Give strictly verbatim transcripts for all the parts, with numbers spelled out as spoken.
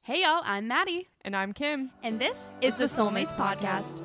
Hey y'all, I'm Maddie. And I'm Kim. And this is the Soulmates Podcast.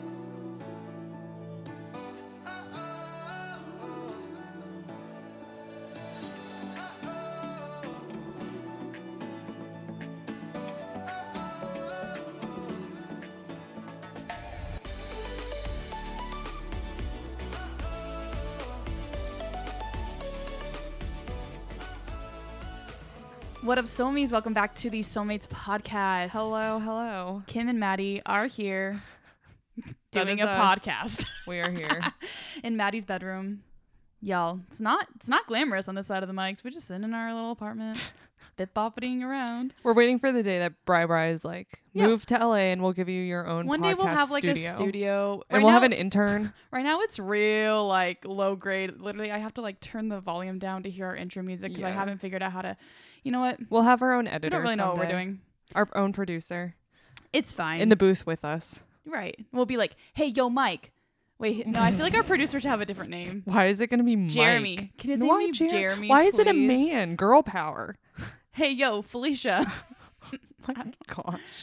What up, Soulmates? Welcome back to the Soulmates Podcast. Hello, hello. Kim and Maddie are here doing a us. podcast. We are here. In Maddie's bedroom. Y'all, it's not it's not glamorous on this side of the mics. We're just sitting in our little apartment, bit-boppeting around. We're waiting for the day that Bri Bri is like, Yeah. move to L A and we'll give you your own One podcast day we'll have like studio. a studio. And Right we'll now- have an intern. Right now it's real like low grade. Literally, I have to like turn the volume down to hear our intro music because I Yeah. haven't figured out how to. You know what? We'll have our own editor. We don't really know what we're someday. doing. Our own producer It's fine. in the booth with us. right. We'll be like, hey, yo, Mike. Wait, no, I feel like our producer should have a different name. Why is it going to be Mike? Jeremy. Can his name Why be Jer- Jeremy? Why is it a please? man? Girl power. Hey, yo, Felicia. My gosh.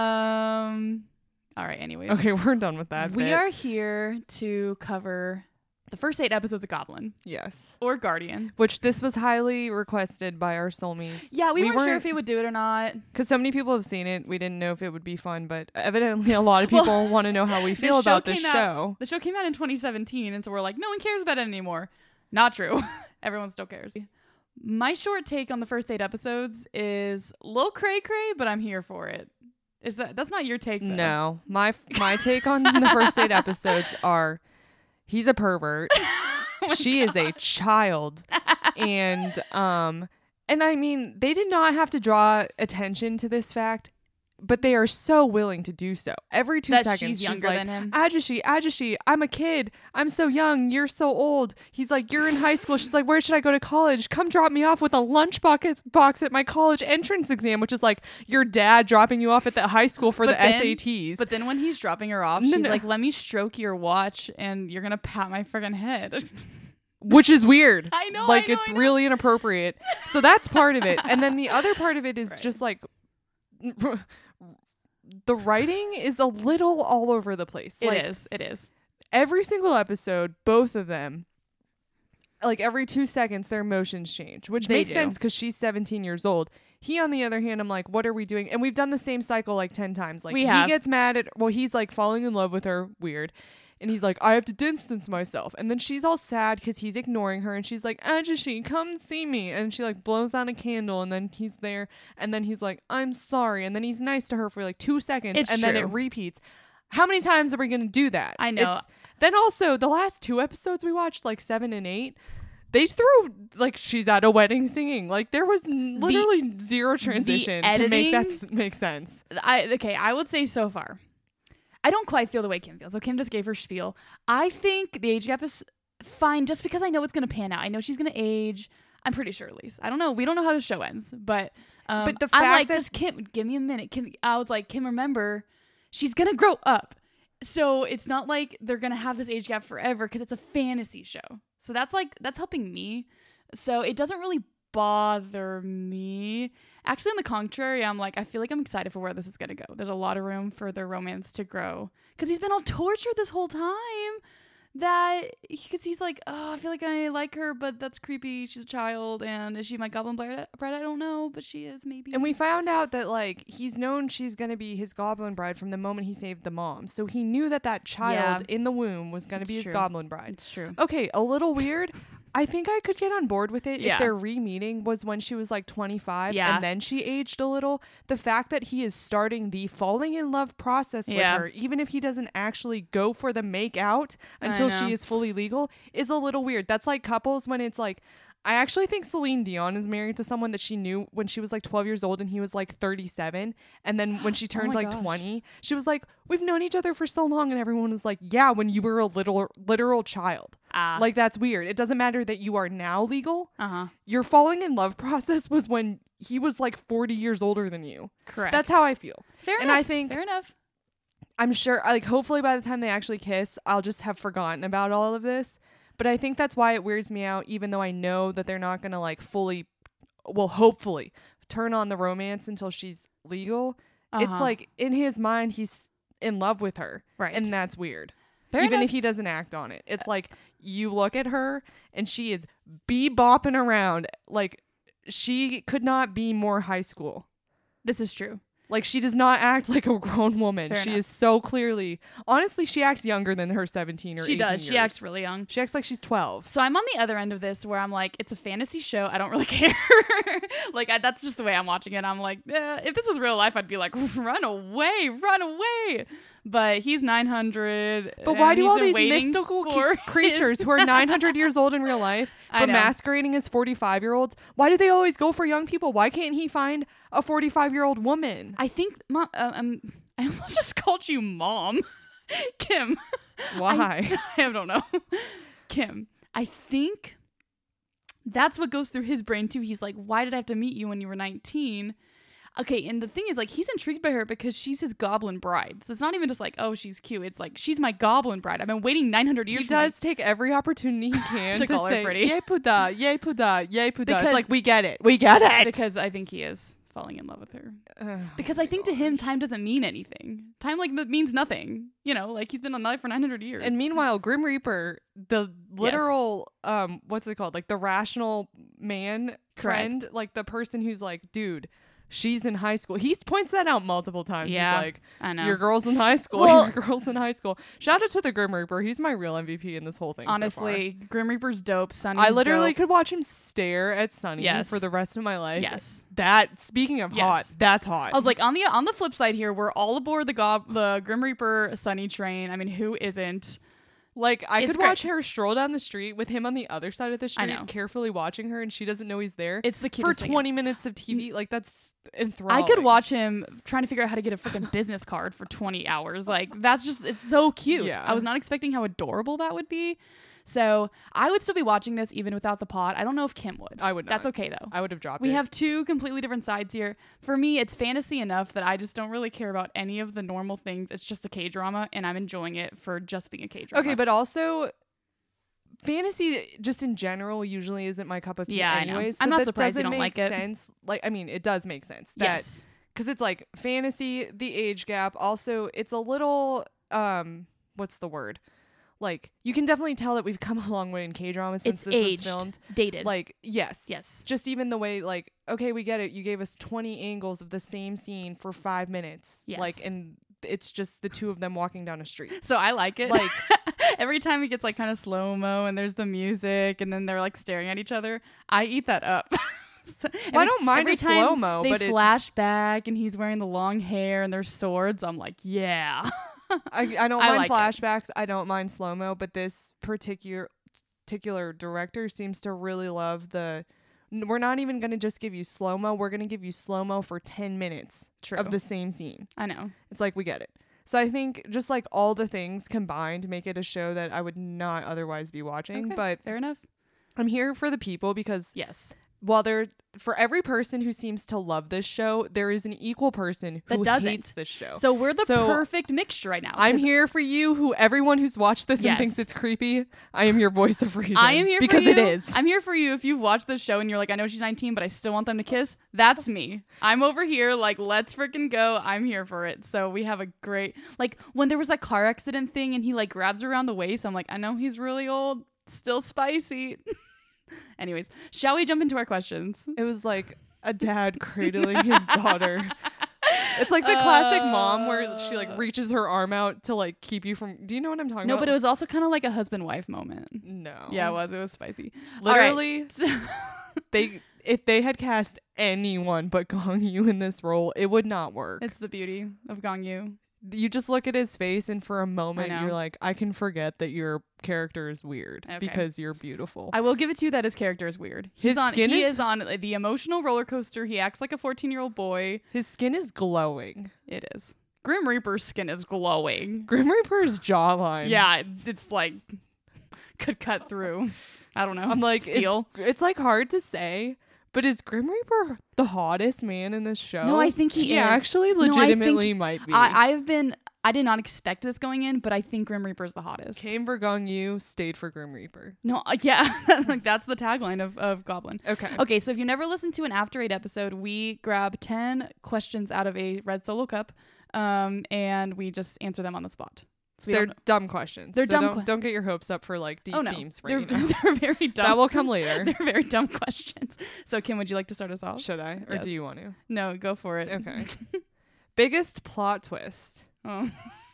um. All right. Anyways, Okay, we're done with that. we bit. are here to cover the first eight episodes of Goblin Yes. or Guardian. Which this was highly requested by our soulmates. Yeah, we, We weren't, sure weren't- if he would do it or not. Because so many people have seen it, we didn't know if it would be fun, but evidently a lot of Well, people want to know how we the feel show about this came out- show. The show came out in twenty seventeen, and so we're like, no one cares about it anymore. Not true. Everyone still cares. My short take on the first eight episodes is a little cray cray, but I'm here for it. Is that that's not your take? Though. No, my my take on the first eight episodes are, he's a pervert, Oh she is a child, and um, and I mean they did not have to draw attention to this fact, but they are so willing to do so. Every two That seconds, she's younger like, than him. Ajashi, Ajashi, I'm a kid. I'm so young. You're so old. He's like, you're in high school. She's like, where should I go to college? Come drop me off with a lunch box box at my college entrance exam, which is like your dad dropping you off at the high school for But the then- S A Ts. But then when he's dropping her off, No, she's no. like, "Let me stroke your watch, and you're gonna pat my friggin' head." Which is weird. I know, Like, I know, it's I know. really inappropriate. So that's part of it. And then the other part of it is Right. just like the writing is a little all over the place. It like, is. It is. every single episode, both of them, like every two seconds, their emotions change, which They makes do. sense because she's seventeen years old. He, on the other hand, I'm like, what are we doing? And we've done the same cycle like ten times. Like, We he have. gets mad at, well, he's like falling in love with her, weird. And he's like, I have to distance myself. And then she's all sad because he's ignoring her. And she's like, Ajashi, come see me. And she like blows out a candle. And then he's there. And then he's like, I'm sorry. And then he's nice to her for like two seconds. It's and then true. it repeats. How many times are we going to do that? I know. It's- then also, the last two episodes we watched, like seven and eight, they threw like she's at a wedding singing. Like there was n- literally zero transition to make that editing- s- make sense. I okay. I would say so far, I don't quite feel the way Kim feels. So Kim just gave her spiel. I think the age gap is fine, just because I know it's gonna pan out. I know she's gonna age. I'm pretty sure, at least. I don't know. We don't know how the show ends, but um, But the I'm fact like, that- just Kim, give me a minute. Kim, I was like, Kim, remember, she's gonna grow up. So it's not like they're gonna have this age gap forever because it's a fantasy show. So that's like that's helping me. So it doesn't really bother me. Actually, on the contrary, I'm like, I feel like I'm excited for where this is gonna go. There's a lot of room for their romance to grow because he's been all tortured this whole time. That because he's like, oh, I feel like I like her, but that's creepy. She's a child, and is she my goblin bride? Bride? I don't know, but she is maybe. And we found out that like he's known she's gonna be his goblin bride from the moment he saved the mom. So he knew that that child Yeah. in the womb was gonna It's be his true. goblin bride. It's true. Okay, a little weird. I think I could get on board with it Yeah. if their re-meeting was when she was like twenty-five Yeah. and then she aged a little. The fact that he is starting the falling in love process with Yeah. her, even if he doesn't actually go for the make out until know. she is fully legal, is a little weird. That's like couples when it's like, I actually think Celine Dion is married to someone that she knew when she was like twelve years old and he was like thirty-seven. And then when she turned my like gosh. twenty, she was like, we've known each other for so long. And everyone was like, yeah, when you were a little literal child. Ah, Like, that's weird. It doesn't matter that you are now legal. uh huh. Your falling in love process was when he was like forty years older than you. Correct. That's how I feel. fair and enough. I think- fair enough. I'm sure, like, hopefully by the time they actually kiss, I'll just have forgotten about all of this. But I think that's why it weirds me out, even though I know that they're not going to, like, fully, well, hopefully, turn on the romance until she's legal. It's Uh-huh. like in his mind he's in love with her. Right. And that's weird. Fair Even enough. if he doesn't act on it. It's like you look at her and she is bebopping around. Like she could not be more high school. This is true. Like she does not act like a grown woman. Fair she enough. is so clearly, honestly, she acts younger than her seventeen or She eighteen does. She years. acts really young. She acts like she's twelve. So I'm on the other end of this where I'm like, it's a fantasy show. I don't really care. like I, that's just the way I'm watching it. I'm like, eh, if this was real life, I'd be like, run away, run away. But he's nine hundred. But why and do he's all been these waiting mystical for c- creatures his- who are nine hundred years old in real life, I but know. masquerading as forty-five-year-olds, why do they always go for young people? Why can't he find a forty-five-year-old woman? I think, mom, uh, um, I almost just called you mom, Kim. Why? I, I don't know, Kim. I think that's what goes through his brain too. He's like, why did I have to meet you when you were nineteen? Okay, and the thing is, like, he's intrigued by her because she's his goblin bride. So it's not even just like, oh, she's cute. It's like, she's my goblin bride. I've been waiting nine hundred years He for my- does take every opportunity he can To to, call her say, pretty. yay puda, yay puda, yay puda. Because- It's like, we get it. We get it. because I think he is falling in love with her. Ugh, Because oh I my think to gosh. him, time doesn't mean anything. Time, like, m- means nothing. You know, like, he's been alive for nine hundred years. And meanwhile, Grim Reaper, the literal, um, what's it called? Like the rational man friend, like the person who's like, dude, she's in high school. He points that out multiple times. Yeah, He's like, I know. your girl's in high school. Well- your girl's in high school. Shout out to the Grim Reaper. He's my real M V P in this whole thing. so far. Honestly, Grim Reaper's dope. Sunny's I literally dope. could watch him stare at Sunny Yes. for the rest of my life. Yes. That, speaking of Yes. hot, that's hot. I was like, on the on the flip side here, we're all aboard the gob the Grim Reaper Sunny train. I mean, who isn't? Like, I It's could watch great. her stroll down the street with him on the other side of the street, know. carefully watching her, and she doesn't know he's there. It's the For cutest thing twenty minutes of T V. Like, that's enthralling. I could watch him trying to figure out how to get a freaking business card for twenty hours. Like, that's just, it's so cute. Yeah. I was not expecting how adorable that would be. So I would still be watching this even without the pod. I don't know if Kim would. I would not. That's okay though. I would have dropped We it. have two completely different sides here. For me, it's fantasy enough that I just don't really care about any of the normal things. It's just a K-drama, and I'm enjoying it for just being a K-drama. Okay, but also, fantasy just in general usually isn't my cup of tea Yeah, I know. anyways. I'm so not that surprised you doesn't don't make like it. sense. Like, I mean, it does make sense. That, yes. because it's like fantasy, the age gap. Also, it's a little, um, what's the word? Like, you can definitely tell that we've come a long way in K-drama since It's this aged, was filmed. dated. Like, yes. yes. Just even the way, like, okay, we get it. You gave us twenty angles of the same scene for five minutes. Yes. Like, and it's just the two of them walking down a street. So I like it. Like, every time it gets like kind of slow mo and there's the music and then they're like staring at each other, I eat that up. So well, I every- don't mind every a time slow-mo, They but it, flash back and he's wearing the long hair and there's swords. I'm like, yeah. I, I don't I mind like it. flashbacks. I don't mind slow mo, but this particular particular director seems to really love the. n- We're not even gonna just give you slow mo. We're gonna give you slow mo for ten minutes True. of the same scene. I know. It's like we get it. So I think just like all the things combined make it a show that I would not otherwise be watching. Okay, But fair enough. I'm here for the people because Yes. while there, for every person who seems to love this show, there is an equal person That who doesn't. hates this show. So we're the So, perfect mixture right now. I'm 'cause here for you, who everyone who's watched this Yes. and thinks it's creepy. I am your voice of reason. I am here because for you. it is. I'm here for you if you've watched this show and you're like, I know she's nineteen, but I still want them to kiss. That's me. I'm over here like, let's freaking go. I'm here for it. So we have a great, like when there was that car accident thing and he like grabs her around the waist, I'm like, I know he's really old, still spicy. Anyways, shall we jump into our questions? It was like a dad cradling his daughter. It's like the classic mom where she like reaches her arm out to like keep you from. Do you know what I'm talking No, about? but it was also kind of like a husband wife moment. no. Yeah, it was. It was spicy. All right. Literally, they if they had cast anyone but Gong Yu in this role, it would not work. It's the beauty of Gong Yu. You just look at his face, and for a moment, know. you're like, I can forget that your character is weird Okay. because you're beautiful. I will give it to you that his character is weird. He's His on. skin he is- is on the emotional roller coaster. He acts like a fourteen-year-old boy. His skin is glowing. It is. Grim Reaper's skin is glowing. Grim Reaper's jawline. Yeah, it- it's like could cut through. I don't know. I'm like, it's, steel. it's like hard to say, But is Grim Reaper the hottest man in this show? No, I think he he is. actually No, I think- legitimately might be. I, I've been, I did not expect this going in, but I think Grim Reaper's the hottest. Came for Gong Yu, stayed for Grim Reaper. No, uh, yeah, like that's the tagline of, of Goblin. Okay. Okay, so if you never listened to an After Eight episode, we grab ten questions out of a red Solo cup, um, and we just answer them on the spot. So we They're don't, dumb questions. They're so dumb Don't, que- don't get your hopes up for like deep oh no, themes they're, right now. they're very dumb. That will come later. They're very dumb questions. So Kim, would you like to start us off? Should I? Or Yes. do you want to? No, go for it. Okay. Biggest plot twist. Oh.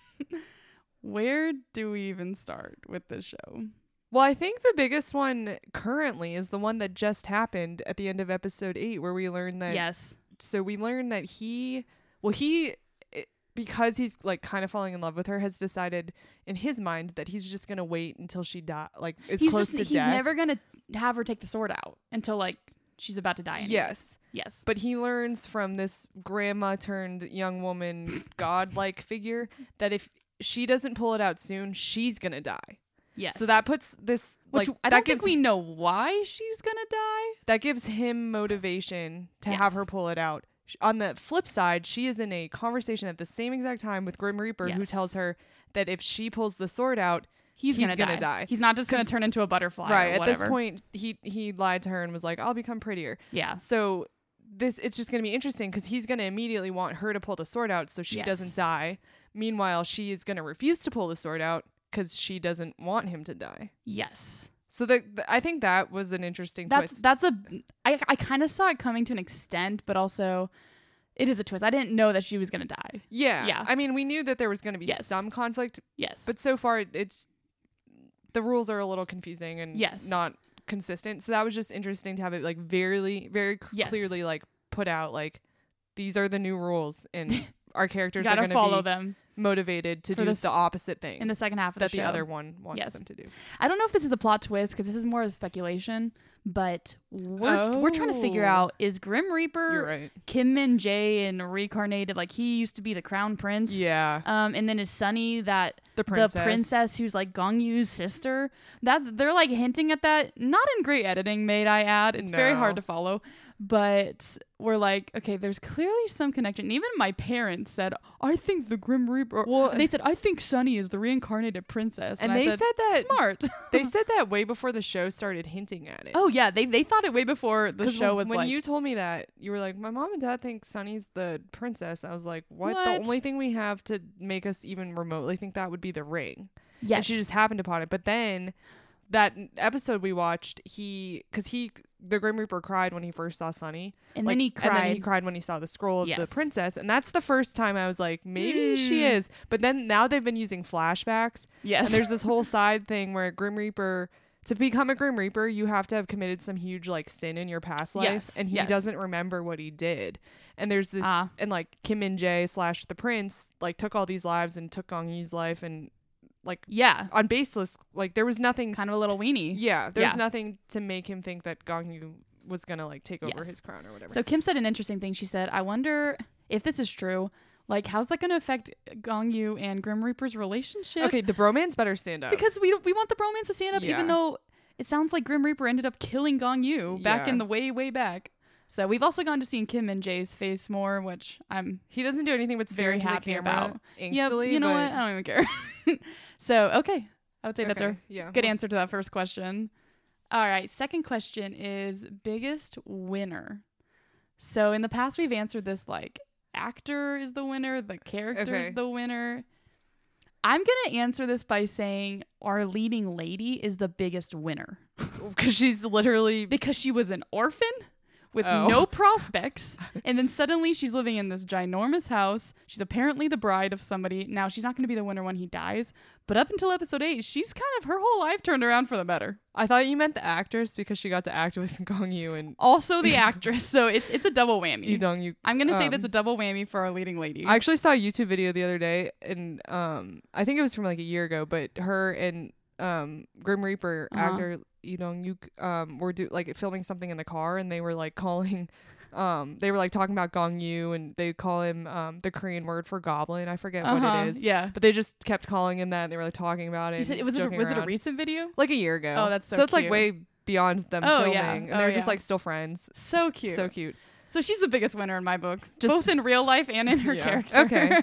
Where do we even start with this show? Well, I think the biggest one currently is the one that just happened at the end of episode eight, where we learned that. Yes. So we learned that he, well, he, i- because he's like kind of falling in love with her, has decided in his mind that he's just gonna wait until she die, like is He's close just to he's death. never gonna have her take the sword out until like she's about to die. Anyways. Yes. Yes. But he learns from this grandma turned young woman godlike figure that if she doesn't pull it out soon, she's gonna die. Yes. So that puts this Which like I that don't gives think we know why she's gonna die. that gives him motivation to have Yes. her pull it out. Sh- On the flip side, she is in a conversation at the same exact time with Grim Reaper, who Yes. tells her that if she pulls the sword out, He's, He's gonna, gonna die. die. He's not just gonna 'Cause- turn into a butterfly. right Or at whatever. this point, he he lied to her and was like, "I'll become prettier." Yeah. So this it's just gonna be interesting because he's gonna immediately want her to pull the sword out so she Yes. doesn't die. Meanwhile, she is gonna refuse to pull the sword out because she doesn't want him to die. Yes. So the, the I think that was an interesting That's twist. that's a. I I kind of saw it coming to an extent, but also, it is a twist. I didn't know that she was gonna die. yeah, yeah. I mean, we knew that there was gonna be Yes. some conflict, Yes. but so far it, it's the rules are a little confusing and Yes. not consistent. So that was just interesting to have it like very very c- Yes. clearly like put out like these are the new rules and our you characters are gotta going to follow be them motivated to For do this- the opposite thing in the second half of that the the show. other one wants Yes. them to do. I don't know if this is a plot twist because this is more of speculation, but we're we're trying to figure Oh. out, is Grim You're Reaper right. Kim Min Jae and reincarnated, like he used to be the crown prince. Yeah. Um, and then is Sunny that The princess. the princess who's like Gong Yu's sister? That's they're like hinting at that. Not in great editing, may I add. It's very hard No. to follow, but we're like, okay, there's clearly some connection. Even my parents said, I think the Grim Reaper. Well, they said, I think Sunny is the reincarnated princess. and I they said, said that smart. they said that way before the show started hinting at it. Oh yeah, they they thought it way before the 'Cause show when, was when like. you told me that, you were like, my mom and dad think Sunny's the princess. I was like, what? The What? only thing we have to make us even remotely think that would be the ring. yes. And she just happened upon it. But then that n- episode we watched, he, because he, the Grim Reaper cried when he first saw Sunny. and Like, then he cried. And then he cried when he saw the scroll of the Yes. princess. And that's the first time I was like, maybe she Hmm. is. But then now they've been using flashbacks. yes. And there's this whole side thing where Grim Reaper, to become a Grim Reaper, you have to have committed some huge like sin in your past life, Yes, and he yes. doesn't remember what he did. And there's this, Ah. and like Kim Min Jae slash the prince like took all these lives and took Gong Yu's life, and like yeah. on baseless, like there was nothing. Kind of a little weenie. Yeah, there's Yeah. nothing to make him think that Gong Yu was gonna like take over Yes. his crown or whatever. So Kim said an interesting thing. She said, I wonder if this is true. Like, how's that going to affect Gong Yu and Grim Reaper's relationship? okay, the bromance better stand up. Because we we want the bromance to stand up, Yeah. even though it sounds like Grim Reaper ended up killing Gong Yu back Yeah. in the way, way back. So we've also gone to seeing Kim and Jae's face more, which I'm he doesn't do anything but stare very into the happy camera about. Yeah, angstily, you know but- what? I don't even care. So, okay. I would say that's Okay, our yeah. good answer to that first question. All right. Second question is biggest winner. So in the past, we've answered this like actor is the winner, the character's Okay. the winner. I'm going to answer this by saying our leading lady is the biggest winner because she's literally because she was an orphan with Oh. no prospects. And then suddenly she's living in this ginormous house. She's apparently the bride of somebody. Now, she's not going to be the winner when he dies. But up until episode eight, she's kind of, her whole life turned around for the better. I thought you meant the actress because she got to act with Gong Yu and Also the actress. So it's it's a double whammy. Lee Dong Yu. I'm going to say um, that's a double whammy for our leading lady. I actually saw a YouTube video the other day, and um, I think it was from like a year ago, but her and um, Grim Reaper Uh-huh. actor Lee Dong Yu um were do like filming something in the car, and they were like calling. Um, they were like talking about Gong Yu, and they call him um the Korean word for goblin. I forget what Uh-huh, it is, Yeah. but they just kept calling him that. And they were like talking about it. You said, and was, it a, joking was it a around. recent video? Like a year ago? Oh, that's so it's like cute. way beyond them Oh, filming, yeah. and Oh, they're just yeah. like still friends. So cute. So cute. So she's the biggest winner in my book, Just- both in real life and in her Yeah. character. Okay.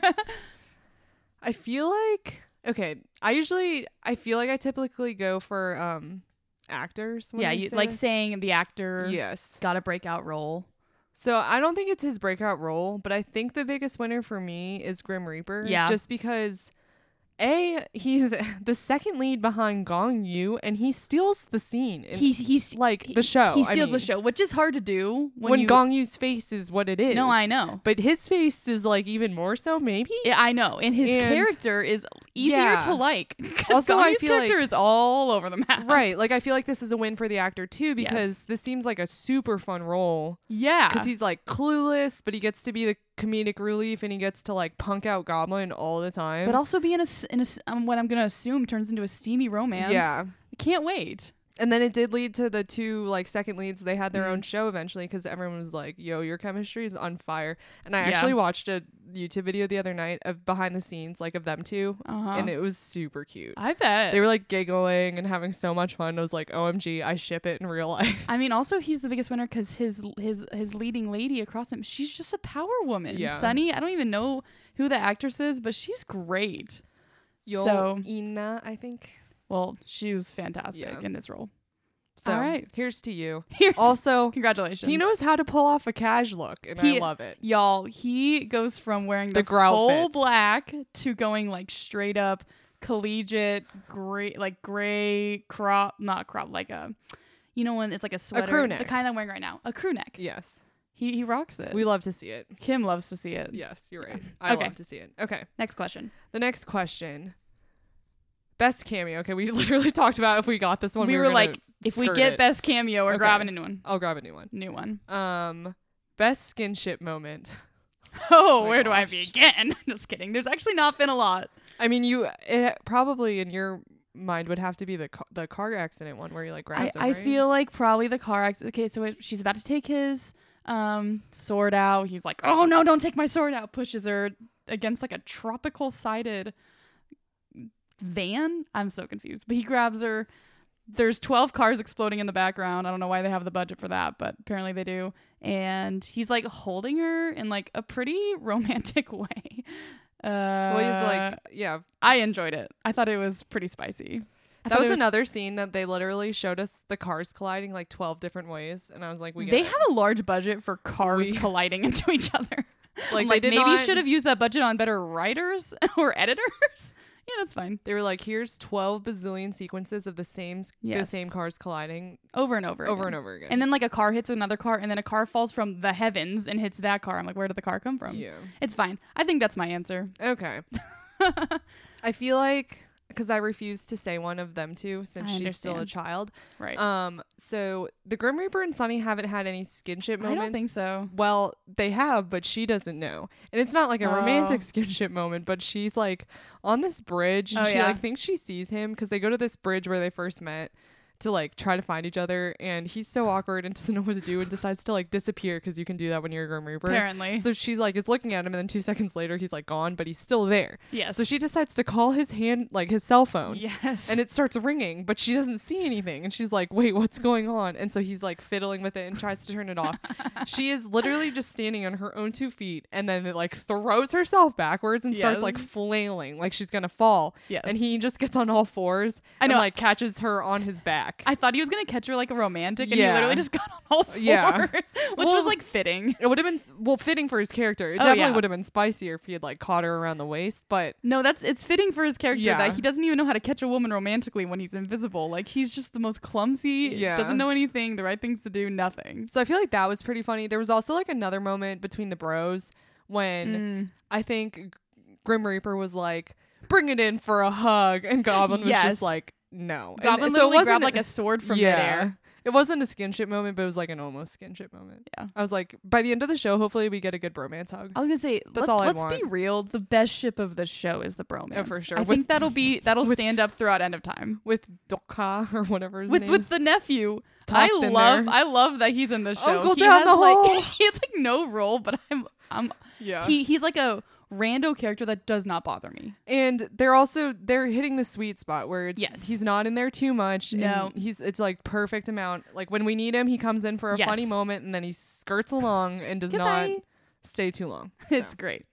I feel like okay. I usually I feel like I typically go for um actors. When yeah, I you, say like this. saying the actor yes. got a breakout role. So I don't think it's his breakout role, but I think the biggest winner for me is Grim Reaper. Yeah. Just because A, he's the second lead behind Gong Yu, and he steals the scene. in, He's he's like he- the show. He I steals the mean, show, which is hard to do when, when you. Gong Yu's face is what it is. no, I know. But his face is like even more so, maybe. Yeah, I know, and his And- character is easier Yeah. to like. 'Cause Also, I Gong's feel character like- is all over the map. Right. Like I feel like this is a win for the actor too, because Yes. this seems like a super fun role. Yeah. Because he's like clueless, but he gets to be the comedic relief, and he gets to like punk out Goblin all the time. But also be in a s- in a s- um, what I'm gonna assume turns into a steamy romance. yeah. I can't wait. And then it did lead to the two like second leads. They had their Mhm. own show eventually because everyone was like, "Yo, your chemistry is on fire." And I Yeah. actually watched a YouTube video the other night of behind the scenes like of them two, Uh-huh. and it was super cute. I bet. They were like giggling and having so much fun. I was like, "O M G, I ship it in real life." I mean, also he's the biggest winner because his his his leading lady across him, she's just a power woman. Yeah. Sunny, I don't even know who the actress is, but she's great. Yo So- Ina, I think. Well, she was fantastic Yeah. in this role. So All right. here's to you. Here's, Also, congratulations. he knows how to pull off a cash look, and He- I love it. Y'all, he goes from wearing The the, growl full fits. black to going like straight up collegiate gray, like gray crop, not crop, like a, you know when it's like a sweater, crew the neck. kind I'm wearing right now, a crew neck. Yes, He he rocks it. we love to see it. Kim loves to see it. Yes, you're right. I Okay. love to see it. Okay. Next question. The next question. Best cameo. Okay, we literally talked about if we got this one. we, We, were, gonna like, if we skirt get it. best cameo, we're Okay. grabbing a new one. I'll grab a new one. New one. Um, best skinship moment. Oh, my where do I gosh. begin? Just kidding. There's actually not been a lot. I mean, you it probably in your mind would have to be the car, the car accident one where you like I, grabs him. I right? feel like probably the car accident. Okay, so it, she's about to take his um sword out. He's like, "Oh no, don't take my sword out!" Pushes her against like a tropical sided van. I'm so confused. But he grabs her. There's twelve cars exploding in the background. I don't know why they have the budget for that, but apparently they do. And he's like holding her in like a pretty romantic way. Uh, Well, he's like, yeah. I enjoyed it. I thought it was pretty spicy. I That thought was, it another scene that they literally showed us the cars colliding like twelve different ways, and I was like, we get They it. have a large budget for cars We- colliding into each other. like, I'm they like did maybe not, should have used that budget on better writers or editors. Yeah, that's fine. They were like, here's twelve bazillion sequences of the same s- the Yes. same cars colliding Over and over. over again. and over again. And then like a car hits another car, and then a car falls from the heavens and hits that car. I'm like, where did the car come from? yeah. It's fine. I think that's my answer. Okay. I feel like because I refuse to say one of them two since I she's still a understand. child. Right. Um. So the Grim Reaper and Sunny haven't had any skinship I moments. don't think so. Well, they have, but she doesn't know. And it's not like a romantic Oh. skinship moment, but she's like on this bridge and Oh, she yeah. like thinks she sees him because they go to this bridge where they first met to like try to find each other, and he's so awkward and doesn't know what to do and decides to like disappear because you can do that when you're a Grim Reaper. Apparently. So she like is looking at him, and then two seconds later he's like gone, but he's still there. Yes. So she decides to call his hand like his cell phone. Yes. And it starts ringing, but she doesn't see anything. And she's like, wait, what's going on? And so he's like fiddling with it and tries to turn it off. She is literally just standing on her own two feet and then it, like throws herself backwards and starts Yes. like flailing like she's going to fall. Yes. And he just gets on all fours I know. and like catches her on his back. I thought he was gonna catch her like a romantic, and Yeah. he literally just got on all fours, Yeah. which Well, was like fitting. It would have been, well, fitting for his character. It Oh, definitely yeah. would have been spicier if he had like caught her around the waist, but No, that's it's fitting for his character Yeah. that he doesn't even know how to catch a woman romantically when he's invisible. Like he's just the most clumsy, Yeah. doesn't know anything, the right things to do, nothing. so I feel like that was pretty funny. There was also like another moment between the bros when Mm. I think Grim Reaper was like, bring it in for a hug. And Goblin was Yes. just like, no. And Goblin so it literally grabbed wasn't- like a sword from yeah. midair. It wasn't a skinship moment, but it was like an almost skinship moment. Yeah. I was like, by the end of the show, hopefully we get a good bromance hug. I was gonna say, let's, all I let's be want. real. The best ship of the show is the bromance. Oh, for sure. I With- think that'll be that'll with- stand up throughout end of time. With Dokka or whatever his With name with is. the nephew, Tossed I in love there. I love that he's in the show. Uncle he down has the like hall. he has like no role, but I'm I'm Yeah. he he's like a rando character that does not bother me. And they're also they're hitting the sweet spot where it's Yes. he's not in there too much. No. And he's it's like perfect amount. Like when we need him, he comes in for a Yes. funny moment and then he skirts along and does Goodbye. not stay too long. It's So. great.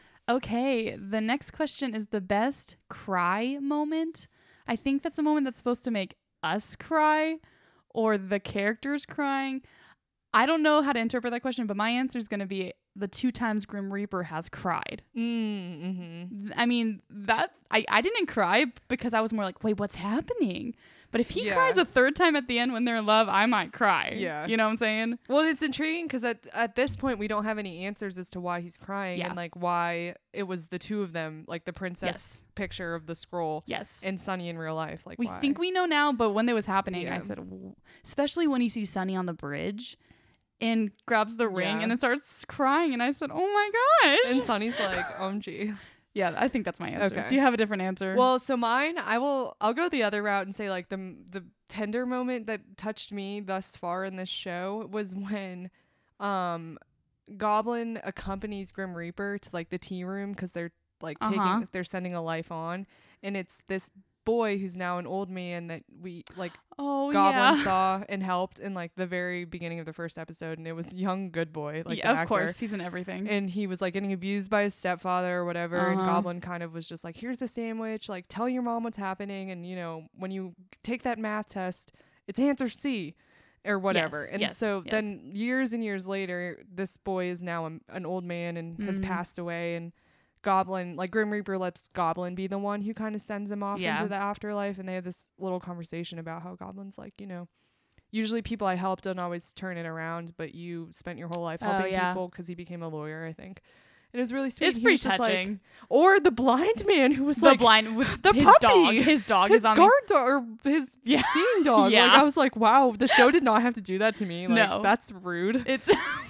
Okay, the next question is the best cry moment. I think that's a moment that's supposed to make us cry or the characters crying. I don't know how to interpret that question, but my answer is going to be the two times Grim Reaper has cried. Mm, mm-hmm. I mean, that I, I didn't cry because I was more like, wait, what's happening? But if he Yeah. cries a third time at the end when they're in love, I might cry. Yeah. You know what I'm saying? Well, it's intriguing because at, at this point, we don't have any answers as to why he's crying Yeah. and like why it was the two of them, like the princess Yes. picture of the scroll Yes. and Sunny in real life. Like we why? think we know now, but when it was happening, Yeah. I said, "W-" especially when he sees Sunny on the bridge and grabs the ring Yeah. and then starts crying. And I said, oh my gosh. And Sunny's like, O M G. yeah, I think that's my answer. Okay. Do you have a different answer? Well, so mine, I will, I'll go the other route and say like the the tender moment that touched me thus far in this show was when, um, Goblin accompanies Grim Reaper to like the tea room because they're like Uh-huh. taking, they're sending a life on, and it's this boy who's now an old man that we like oh, Goblin yeah. saw and helped in like the very beginning of the first episode, and it was young good boy, like yeah, the of actor. course. He's in everything. And he was like getting abused by his stepfather or whatever. And Uh-huh. Goblin kind of was just like, here's the sandwich. Like, tell your mom what's happening. And, you know, when you take that math test, it's answer C or whatever. Yes, and yes, so yes. then years and years later, this boy is now a, an old man and has Mhm. passed away. And Goblin, like Grim Reaper lets Goblin be the one who kind of sends him off Yeah. into the afterlife. And they have this little conversation about how Goblin's like, you know, usually people I help don't always turn it around, but you spent your whole life Oh, helping yeah. people because he became a lawyer, I think. And it was really sweet. It's He pretty was just like- touching. or the blind man who was The like blind with the his puppy. dog. His dog his is on guard dog or his Yeah. seeing dog. Yeah. Like I was like, wow, the show did not have to do that to me. Like No. that's rude. It's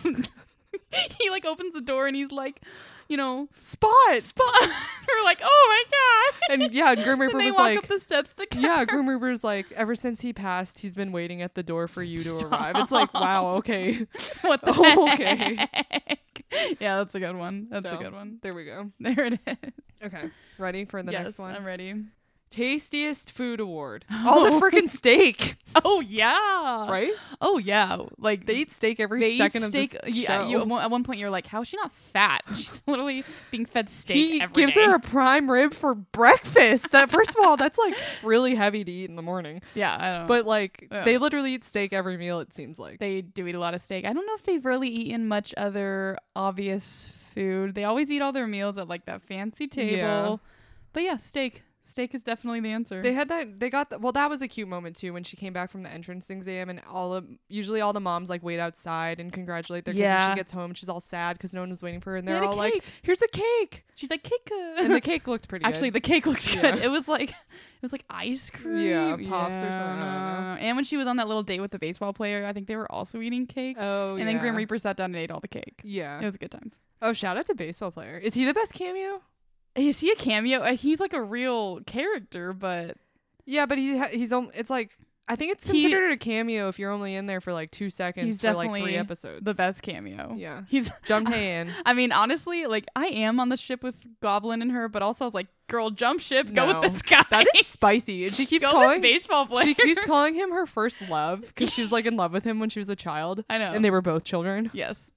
he like opens the door and he's like, you know, Spot. spot. We're like, oh my god. And yeah, and Grim Reaper and they was walk like up the steps together. yeah, Grim Reaper's like, ever since he passed, he's been waiting at the door for you to Stop. arrive. It's like, wow, okay. What the Oh, heck? okay. Yeah, that's a good one. That's a So, good one. There we go. There it is. Okay. Ready for the yes, next one? I'm ready. Tastiest food award. All the freaking steak, Oh yeah. right? Oh yeah. Like They eat steak every they eat second steak. of this yeah. show. You, at one- at one point you're like, how is she not fat? She's literally being fed steak He every gives day. her a prime rib for breakfast. That first of all, that's like really heavy to eat in the morning. yeah. I don't know. But like Yeah. they literally eat steak every meal. It seems like. They do eat a lot of steak. I don't know if they've really eaten much other obvious food. They always eat all their meals at like that fancy table. Yeah. But yeah, steak. Steak is definitely the answer. They had that. They got the, well. That was a cute moment too when she came back from the entrance exam, and all of usually all the moms like wait outside and congratulate their kids. And Yeah. she gets home, she's all sad because no one was waiting for her, and They they're had a all like, cake. "Here's a cake," She's like, cake. and the cake looked pretty. Actually, good. the cake looked good. Yeah. It was like it was like ice cream. Yeah, pops or something, I don't know. And when she was on that little date with the baseball player, I think they were also eating cake. oh, and then Grim yeah. Reaper sat down and ate all the cake. Yeah. It was good times. Oh, shout out to baseball player. Is he the best cameo? Is he a cameo? Uh, He's like a real character, but Yeah, but he ha- he's on. It's like I think it's He- considered a cameo if you're only in there for like two seconds He's for like three definitely episodes. the best cameo. Yeah. He's Jung Hae In. I mean, honestly, like I am on the ship with Goblin and her, but also I was like, girl, jump ship, go No, with this guy. That is spicy, and she keeps go calling. with baseball player. She keeps calling him her first love because she was like in love with him when she was a child, I know. and they were both children. Yes.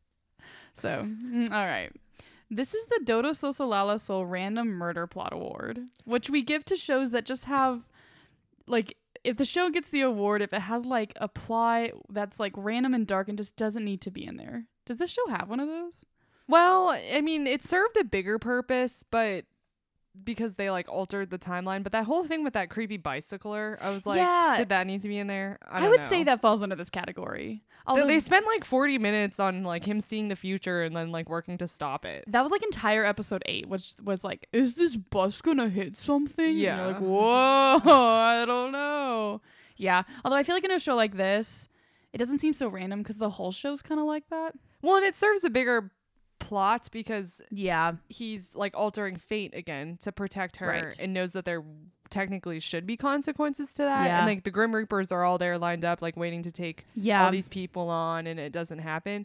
So, mm, all right. This is the Dodo Sosolala Sol Random Murder Plot Award, which we give to shows that just have, like, if the show gets the award, if it has, like, a plot that's, like, random and dark and just doesn't need to be in there. Does this show have one of those? Well, I mean, it served a bigger purpose, but because they like altered the timeline. But that whole thing with that creepy bicycler, I was like, Yeah. did that need to be in there? I, I, don't would know. say that falls under this category. They- Although they spent like forty minutes on like him seeing the future and then like working to stop it. that was, like, entire episode eight, which was like, is this bus gonna hit something? And Yeah. you're like, whoa, I don't know. Yeah. Although I feel like in a show like this, it doesn't seem so random because the whole show's kind of like that. Well, and it serves a bigger plot because Yeah. he's like altering fate again to protect her Right. and knows that there technically should be consequences to that. Yeah. And like the Grim Reapers are all there lined up, like waiting to take Yeah. all these people on, and it doesn't happen.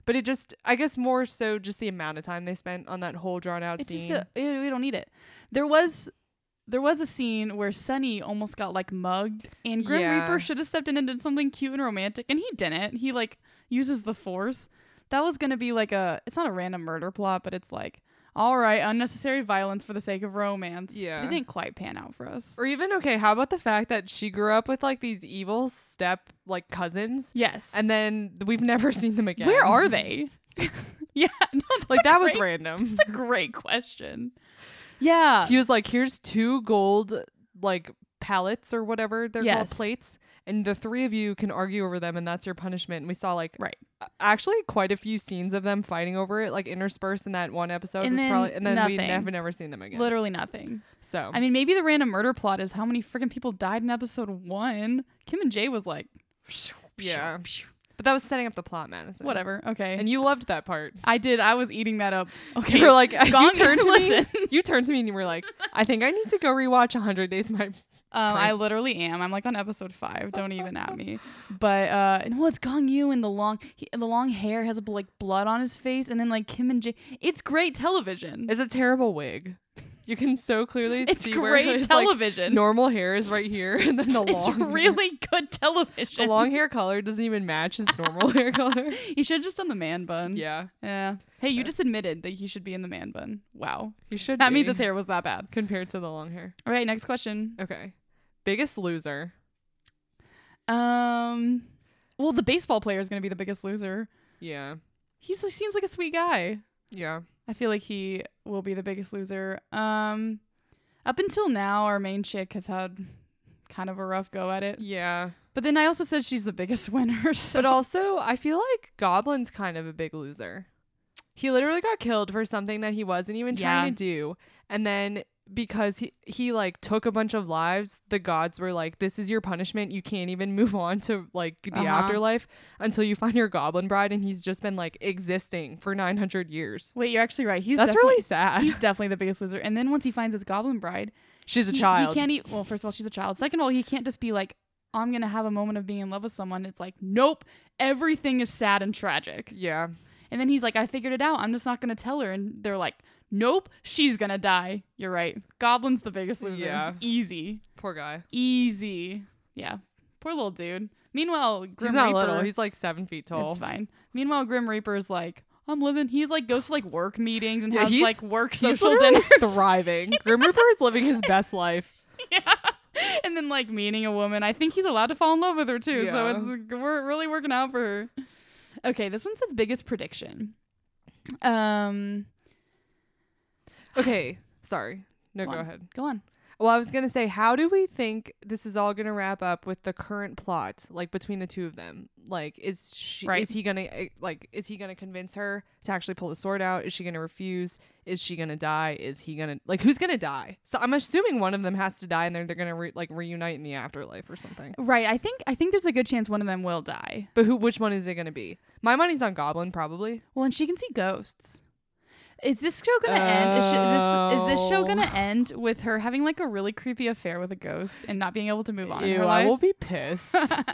But it just, I guess more so just the amount of time they spent on that whole drawn out It's scene. just a, it, we don't need it. There was there was a scene where Sunny almost got like mugged, and Grim Yeah. Reaper should have stepped in and did something cute and romantic, and he didn't. He like uses the Force. That was gonna be like a. It's not a random murder plot, but it's like, all right, unnecessary violence for the sake of romance. Yeah. But it didn't quite pan out for us. Or even, okay, how about the fact that she grew up with like these evil step like cousins, Yes. and then we've never seen them again. where are they? yeah. No, that's Like a that was great- random. That's a great question. Yeah. He was like, here's two gold like pallets or whatever they're Yes. called, plates, and the three of you can argue over them, and that's your punishment. And we saw like Right. a- actually quite a few scenes of them fighting over it, like interspersed in that one episode. And was then probably, and then we nothing. never never seen them again. Literally nothing. So I mean, maybe the random murder plot is how many freaking people died in episode one. Kim and Jay was like, yeah, but that was setting up the plot, Madison. whatever. Okay. And you loved that part. I did. I was eating that up. Okay. You were like, Gong- you turned to listen. me. You turned to me and you were like, I think I need to go rewatch one hundred Days of My. Um, I Prince. literally am. I'm like on episode five. Don't even at me. But uh, and well, it's Gong Yu and the long, he, the long hair has like blood on his face, and then like Kim and Jay. It's great television. It's a terrible wig. You can so clearly It's see where great his like, television. normal hair is right here, and then the it's long. hair- really good television. The long hair color doesn't even match his normal hair color. He should have just done the man bun. Yeah, Yeah. Hey, you just admitted that he should be in the man bun. Wow. he should. That be, means his hair was that bad. compared to the long hair. All right, next question. Okay, biggest loser. Um, well, the baseball player is gonna be the biggest loser. Yeah, He's, he seems like a sweet guy. yeah. I feel like he will be the biggest loser. Um, up until now, our main chick has had kind of a rough go at it. Yeah. But then I also said she's the biggest winner. So. But also, I feel like Goblin's kind of a big loser. He literally got killed for something that he wasn't even trying Yeah. to do. And then because he, he like took a bunch of lives, the gods were like, this is your punishment. You can't even move on to like the Uh-huh. afterlife until you find your goblin bride. And he's just been like existing for nine hundred years. Wait, you're actually right. He's That's definitely, really sad. He's definitely the biggest loser. And then once he finds his goblin bride, She's a he, child. He can't eat. Well, first of all, she's a child. Second of all, he can't just be like, I'm gonna have a moment of being in love with someone. It's like, nope, everything is sad and tragic. Yeah. And then he's like, I figured it out. I'm just not gonna tell her. And they're like, nope, she's gonna die. You're right. Goblin's the biggest loser. Yeah. Easy, Poor guy. easy. Yeah, poor little dude. Meanwhile, Grim He's not Reaper, little. He's like seven feet tall. it's fine. Meanwhile, Grim Reaper's like, I'm living. He's like goes to like work meetings and Yeah, has he's- like work He's social literally dinners. thriving. Grim Reaper is living his best life. Yeah. And then like meeting a woman. I think he's allowed to fall in love with her too. So Yeah. it's we're really working out for her. Okay, this one says biggest prediction. Um Okay. Sorry. No, Go go on. ahead. go on. Well, I was going to say, how do we think this is all going to wrap up with the current plot, like between the two of them? Like, is she, Right. is he going to, like, is he going to convince her to actually pull the sword out? Is she going to refuse? Is she going to die? Is he going to, like, who's going to die? So I'm assuming one of them has to die and then they're going to, re- like, reunite in the afterlife or something. Right. I think I think there's a good chance one of them will die. But who, which one is it going to be? My money's on Goblin, probably. Well, and she can see ghosts. Is this show gonna end? Is, she, this, is this show gonna Oh. end with her having like a really creepy affair with a ghost and not being able to move on in Ew, her I life? will be pissed.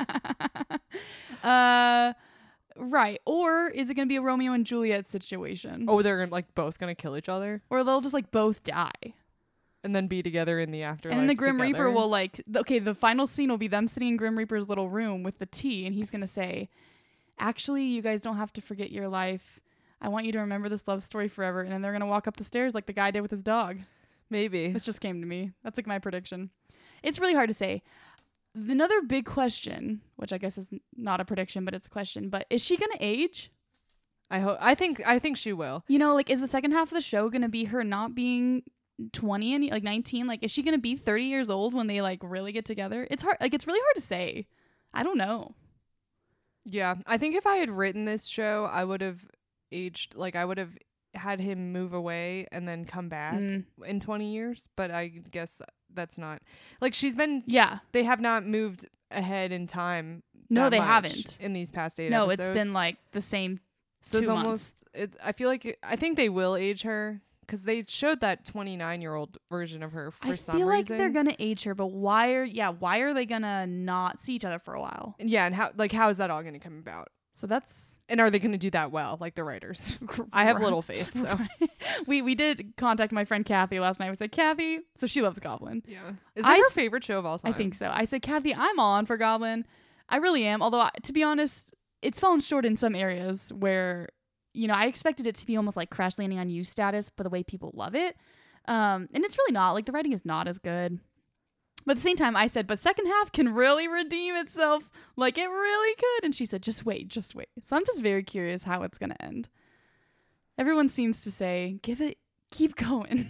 uh, right. Or is it gonna be a Romeo and Juliet situation? Oh, they're, like, both going to kill each other Or they'll just like both die. and then be together in the afterlife And then the Grim Reaper together. will like, th- okay, the final scene will be them sitting in Grim Reaper's little room with the tea, and he's gonna say, "Actually, you guys don't have to forget your life. I want you to remember this love story forever." And then they're gonna walk up the stairs like the guy did with his dog. Maybe. This just came to me. That's like my prediction. It's really hard to say. Another big question, which I guess is n- not a prediction, but it's a question. But is she gonna age? I hope. I think. I think she will. You know, like, is the second half of the show gonna be her not being twenty and like nineteen? Like, is she gonna be thirty years old when they like really get together? It's hard. Like, it's really hard to say. I don't know. Yeah, I think if I had written this show, I would have aged. Like I would have had him move away and then come back Mm, in twenty years. But I guess that's not. Like she's been. yeah. They have not moved ahead in time. No, that they much haven't. in these past eight No, episodes. it's been like the same. so it's two almost. It, I feel like it, I think they will age her because they showed that twenty-nine year old version of her for I some feel like reason. they're gonna age her, but why are yeah? Why are they gonna not see each other for a while? And yeah, and how like how is that all going to come about? So that's And are they going to do that well, like the writers? I have Right. little faith. So we we did contact my friend Kathy last night. We said, Kathy, so she loves Goblin. yeah, is I it her s- favorite show of all time? I think so. I said, Kathy, I'm on for Goblin. I really am. Although, I- to be honest, it's fallen short in some areas where, you know, I expected it to be almost like Crash Landing on You status, but the way people love it. Um, and it's really not. Like, the writing is not as good. But at the same time, I said, but second half can really redeem itself. Like, it really could. And she said, just wait, just wait. So I'm just very curious how it's going to end. Everyone seems to say, give it, keep going.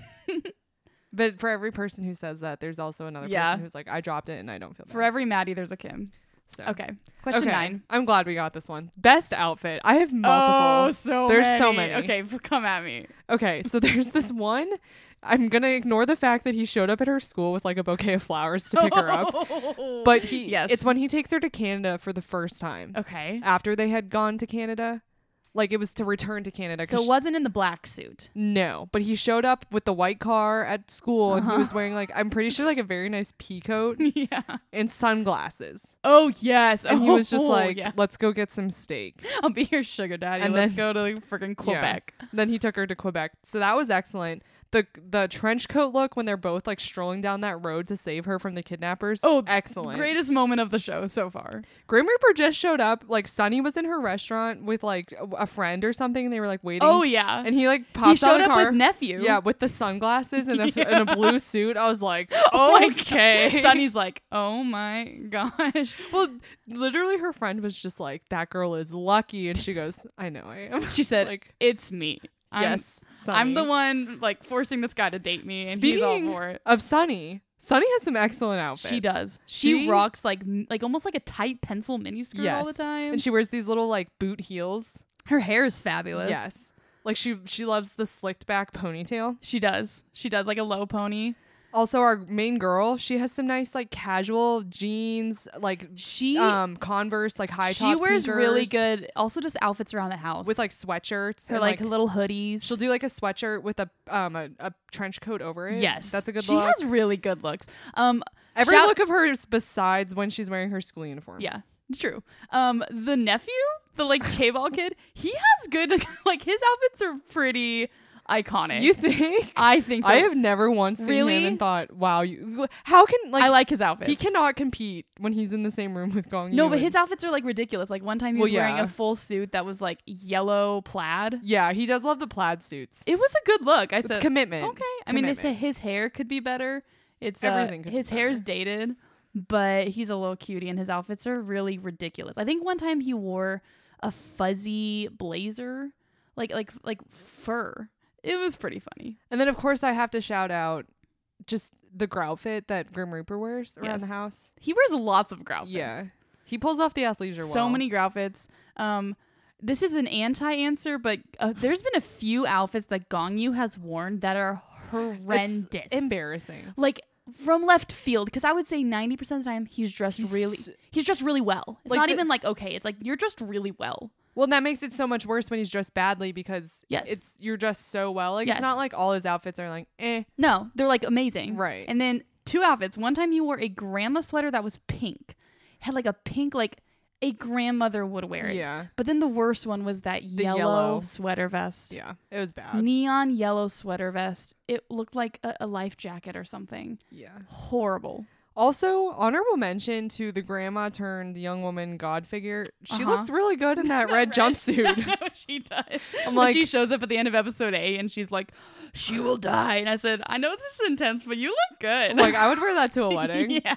But for every person who says that, there's also another Yeah. person who's like, I dropped it and I don't feel bad. For every Maddie, there's a Kim. So. Okay. Question Okay, nine. I'm glad we got this one. Best outfit. I have multiple. Oh, so There's many. so many. Okay, f- come at me. Okay, so there's this one. I'm gonna ignore the fact that he showed up at her school with like a bouquet of flowers to pick her up. But he, Yes. it's when he takes her to Canada for the first time Okay. after they had gone to Canada. Like it was to return to Canada. 'cause So it she- wasn't in the black suit. no, but he showed up with the white car at school and he Uh-huh. was wearing like I'm pretty sure like a very nice pea coat Yeah. and sunglasses. Oh yes. And he was just Oh, like, yeah. "Let's go get some steak." I'll be your sugar daddy. And Let's then- go to like, freaking Quebec. Then he took her to Quebec. So that was excellent. The the trench coat look when they're both like strolling down that road to save her from the kidnappers. Oh, excellent. Greatest moment of the show so far. Grim Reaper just showed up. Like Sunny was in her restaurant with like a, a friend or something and they were like waiting. Oh yeah. And he like he pops out showed of the up car. with nephew. Yeah, with the sunglasses and a, Yeah. and a blue suit. I was like, Oh my God. okay. Sonny's like, oh my gosh. Well, literally her friend was just like, that girl is lucky. And she goes, I know I am. She said, It's like, it's me. I'm, yes, Sunny. I'm the one like forcing this guy to date me, and he's all Speaking for it. of Sunny, Sunny has some excellent outfits. She does. She, She- rocks like m- like almost like a tight pencil miniskirt all the Yes. time. And she wears these little like boot heels. Her hair is fabulous. Yes. Like she she loves the slicked back ponytail. She does. She does like a low pony. Also our main girl, she has some nice like casual jeans, like She um Converse, like high she top wears really sneakers good also just outfits around the house. with like sweatshirts her and, like, little hoodies. she'll do like a sweatshirt with a um a, a trench coat over it. Yes. That's a good she look. has really good looks. Um Every shout- look of hers besides when she's wearing her school uniform. Yeah, it's true. Um the nephew, the like Chaebol kid, he has good like his outfits are pretty iconic. You think? I think so. I have never once seen Really? him and thought, wow, you how can like I like his outfits. he cannot compete when he's in the same room with Gong No, Yoo but and- his outfits are like ridiculous. Like one time he Well, was wearing yeah. a full suit that was like yellow plaid. Yeah, he does love the plaid suits. It was a good look. I It's said, commitment. okay. I mean, it's Commitment. his hair could be better. It's uh, Everything could be his hair's better. dated, but he's a little cutie, and his outfits are really ridiculous. I think one time he wore a fuzzy blazer, like like like fur. It was pretty funny. And then of course I have to shout out just the groutfit that Grim Reaper wears around the Yes. house. He wears lots of grout fits. Yeah. He pulls off the athleisure well. So many grout fits. Um, this is an anti-answer, but uh, there's been a few outfits that Gong Yoo has worn that are horrendous. Embarrassing. Like from left field, because I would say ninety percent of the time he's dressed He's really s- he's dressed really well. It's Like not the- even like okay, it's like you're dressed really well. Well, and that makes it so much worse when he's dressed badly because Yes. it's you're dressed so well. Like Yes. it's not like all his outfits are like eh. No, they're like amazing. Right. And then two outfits. One time he wore a grandma sweater that was pink. Had like a pink like a grandmother would wear it. Yeah. But then the worst one was that The yellow, yellow. sweater vest. Yeah. It was bad. Neon yellow sweater vest. It looked like a, a life jacket or something. Yeah. Horrible. Also, honorable mention to the grandma turned young woman god figure. She Uh-huh. looks really good in that red jumpsuit. No, she does. I'm When like- she shows up at the end of episode eight and she's like, she will die. And I said, I know this is intense, but you look good. I'm like I would wear that to a wedding. yeah,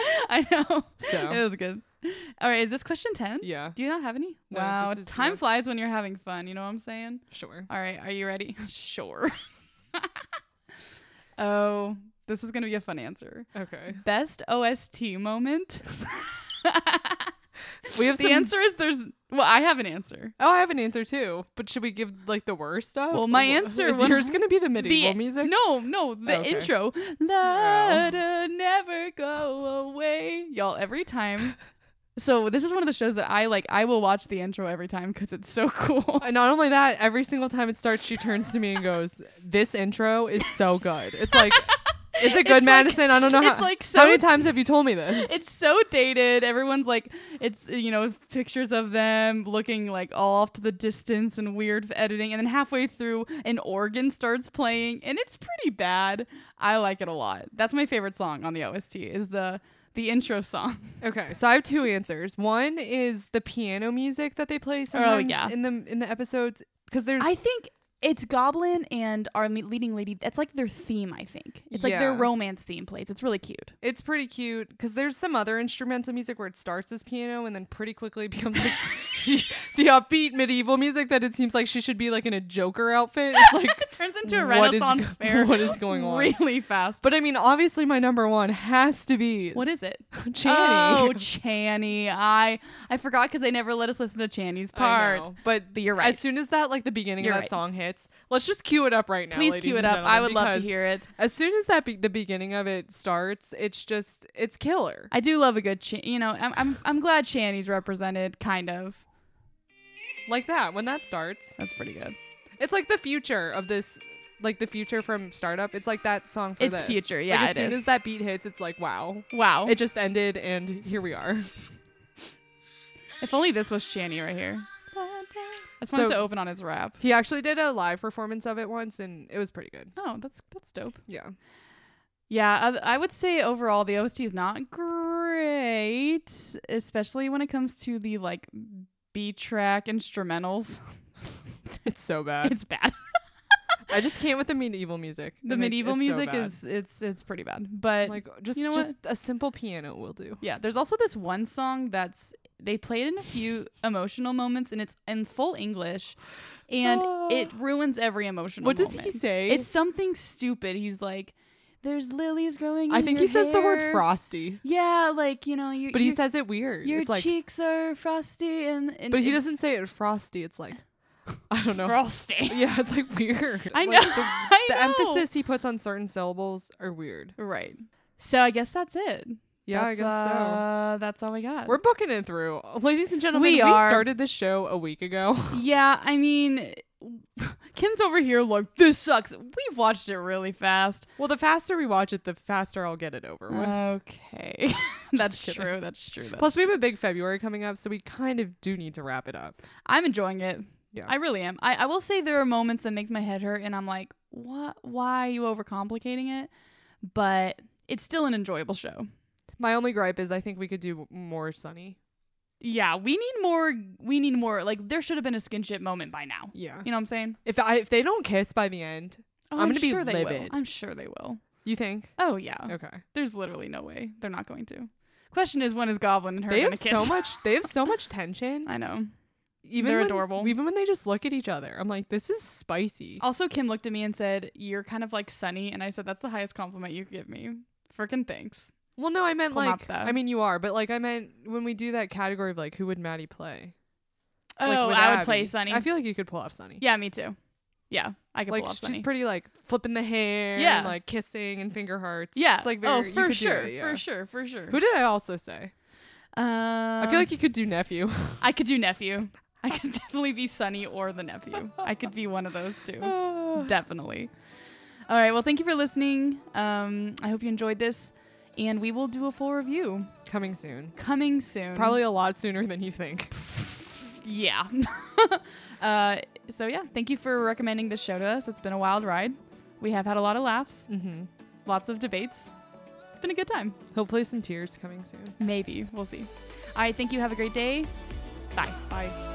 I know. So. It was good. All right, is this question ten? Yeah. Do you not have any? No, wow, this is time good. flies when you're having fun. You know what I'm saying? Sure. All right, are you ready? Sure. Oh, this is going to be a fun answer. Okay. Best O S T moment? We have The some answer is there's, well, I have an answer. Oh, I have an answer too. But should we give like the worst stuff? Well, my Wh- answer is when- yours gonna be the medieval The- music. No, no, the Okay. intro. Let her never go away. Y'all, every time. So this is one of the shows that I like. I will watch the intro every time because it's so cool. And not only that, every single time it starts, she turns to me and goes, "This intro is so good." It's like Is it It's good, like- Madison? I don't know how. it's like how many so- times have you told me this? It's so dated. Everyone's like, it's, you know, pictures of them looking like all off to the distance and weird editing. And then halfway through, an organ starts playing, and it's pretty bad. I like it a lot. That's my favorite song on the O S T is the the intro song. Okay, so I have two answers. One is the piano music that they play sometimes yeah. in the in the episodes, because there's I think it's Goblin and our me- leading lady. That's like their theme, I think. It's like their Yeah. romance theme plays. It's really cute. it's pretty cute, because there's some other instrumental music where it starts as piano and then pretty quickly becomes like the, the upbeat medieval music that it seems like she should be like in a Joker outfit. It's like It turns into a what is Renaissance go- fair. what is going on? Really fast. But I mean, obviously my number one has to be What is it? Channy. Oh, Channy. I I forgot because they never let us listen to Channy's I part. know, but But you're right. as soon as that like the beginning You're of that right. song hits, let's just cue it up right now. Please ladies cue it and up. I gentlemen, would love to because hear it. As soon as that be- the beginning of it starts, it's just it's killer. I do love a good, Ch- you know, I'm I'm I'm glad Channy's represented, kind of. Like that when that starts, That's pretty good. it's like the future of this, like the future from Startup. It's like that song for It's this. future, Like, yeah, as it soon is. as that beat hits, it's like wow, Wow. it just ended and here we are. If only this was Channy right here. I just So- wanted to open on his rap. He actually did a live performance of it once, and it was pretty good. Oh, that's that's dope. Yeah. Yeah, I, I would say overall the O S T is not great, especially when it comes to the like B track instrumentals. It's so bad. It's bad. I just can't with the medieval music. The It makes- medieval it's so music bad. is it's it's pretty bad. But like just you know just a simple piano will do. yeah, there's also this one song that's they played in a few emotional moments and it's in full English and it ruins every emotional What does moment. he say? It's something stupid. He's like, there's lilies growing I in think your he says the word hair." frosty, Yeah, like, you know, you but he says it weird. your It's like, cheeks are frosty and, and but he it's doesn't say it frosty. It's like, I don't know. frosty. Yeah, it's like weird. I Like, know. the, I the know. emphasis he puts on certain syllables are weird. Right. So I guess that's it. Yeah, I That's, guess so. uh, That's all we got. We're booking it through, ladies and gentlemen. We We, are. started this show a week ago. Yeah, I mean, Kim's over here like, this sucks. We've watched it really fast. Well, the faster we watch it, the faster I'll get it over with. Okay. That's kidding. true. That's true. That's Plus, we have a big February coming up, so we kind of do need to wrap it up. I'm enjoying it. Yeah. I really am. I, I will say there are moments that makes my head hurt and I'm like, what? Why are you overcomplicating it? But it's still an enjoyable show. My only gripe is I think we could do more Sunny. Yeah, we need more. We need more. Like, there should have been a skinship moment by now. Yeah. You know what I'm saying? If I if they don't kiss by the end, Oh, I'm gonna be sure they will. livid. I'm sure they will. you think? Oh, yeah. Okay. There's literally no way they're not going to. Question is, when is Goblin and her They going have to kiss? so much. They have so much tension. I know. Even They're when, adorable. Even when they just look at each other, I'm like, this is spicy. Also, Kim looked at me and said, "You're kind of like Sunny," and I said, "That's the highest compliment you could give me." Freaking thanks. Well, no, I meant like. Pomapta. I mean, you are, but like, I meant when we do that category of like, who would Maddie play? Oh, Like, with I would Abby. play Sunny. I feel like you could pull off Sunny. Yeah, me too. Yeah, I could Like pull off she's Sunny. pretty like flipping the hair, Yeah. and, like kissing and finger hearts. Yeah. it's like very, oh, you for could do sure, it, yeah. for sure, for sure. Who did I also say? Um, I feel like you could do nephew. I could do nephew. I could definitely be Sunny or the nephew. I could be one of those two. Definitely. All right. Well, thank you for listening. Um, I hope you enjoyed this, and we will do a full review Coming soon. coming soon. Probably a lot sooner than you think. Yeah. uh, so yeah, thank you for recommending this show to us. It's been a wild ride. We have had a lot of laughs, Mm-hmm. lots of debates. It's been a good time. Hopefully some tears coming soon. Maybe. We'll see. All right. Thank you. Have a great day. Bye. Bye.